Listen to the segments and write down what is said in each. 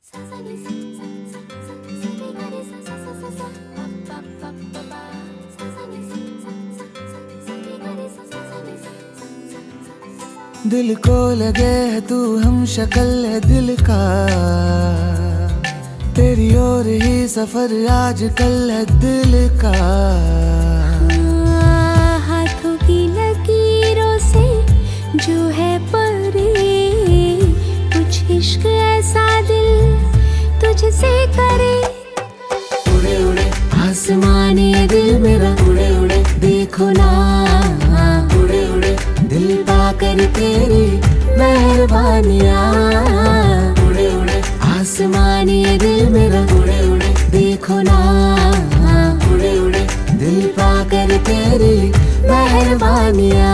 दिल को लगे है तू हम शक्ल है दिल का, तेरी ओर ही सफर आज कल है दिल का। हाथों की लकीरों से जो है परे, कुछ इश्क ऐसा दिल तुझसे करे। उड़े उड़े आसमान ये दिल मेरा, उड़े उड़े देखो ना उड़े उड़े दिल पाकर तेरी मेहरबानियाँ। उड़े उड़े आसमान ये दिल मेरा, उड़े उड़े देखो ना उड़े उड़े दिल पाकर तेरी मेहरबानियाँ।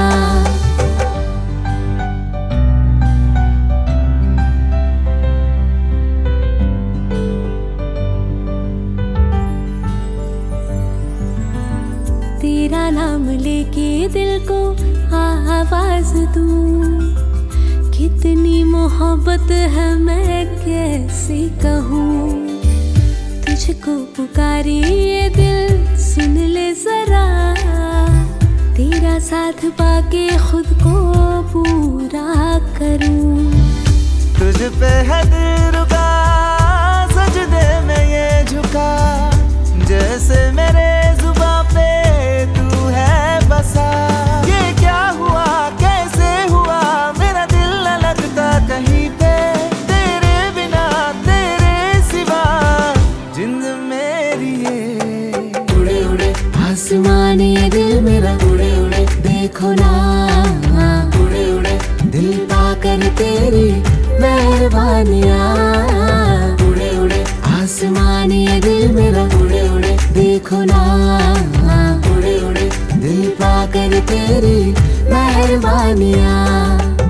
तेरा नाम लेके दिल को आवाज दूं, कितनी मोहब्बत है मैं कैसे कहूँ। तुझको पुकारी ये दिल सुन ले जरा, तेरा साथ पाके खुद को पूरा करूँ। तुझ पे है दिल रुका, सजदे में ये झुका, जैसे मेरे जुबां पे तू है बसा। ये क्या हुआ कैसे हुआ, मेरा दिल न लगता कहीं पे, तेरे बिना तेरे सिवा जिंद मेरी ये। उड़े उड़े आसमान ये दिल मेरा, उड़े उड़े देखो ना उड़े उड़े दिल पाकर तेरी मेहरबानियाँ। उड़े उड़े आसमान ये दिल मेरा, उड़े उड़े देखो ना उड़े उड़े दिल पाकर तेरी मेहरबानियाँ।